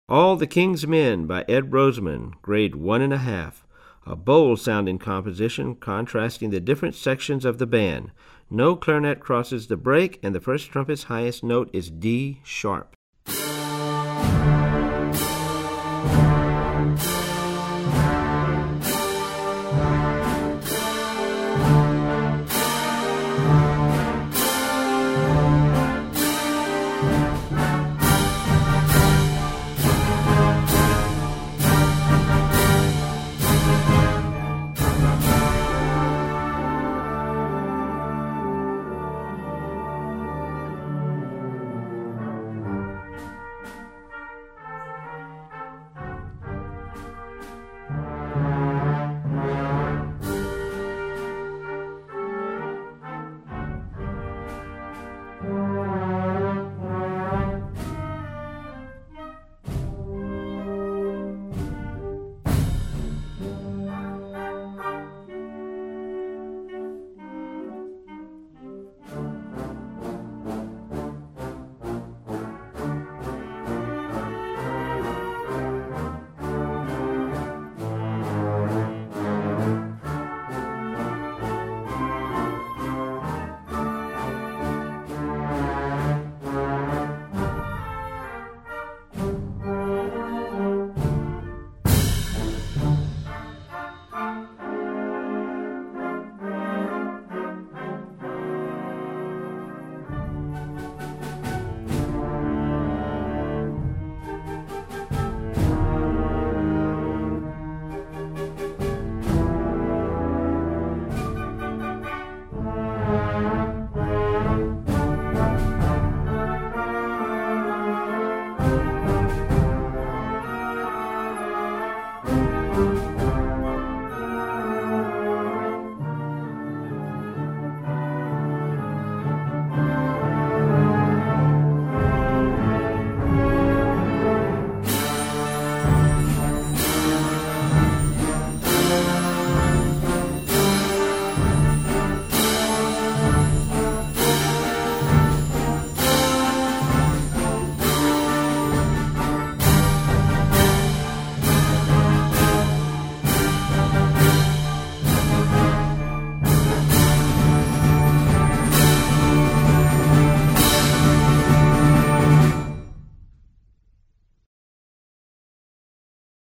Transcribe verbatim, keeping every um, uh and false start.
All the King's Men by Ed Roseman, grade one and a half. A bold-sounding composition contrasting the different sections of the band. No clarinet crosses the break, and the first trumpet's highest note is D sharp.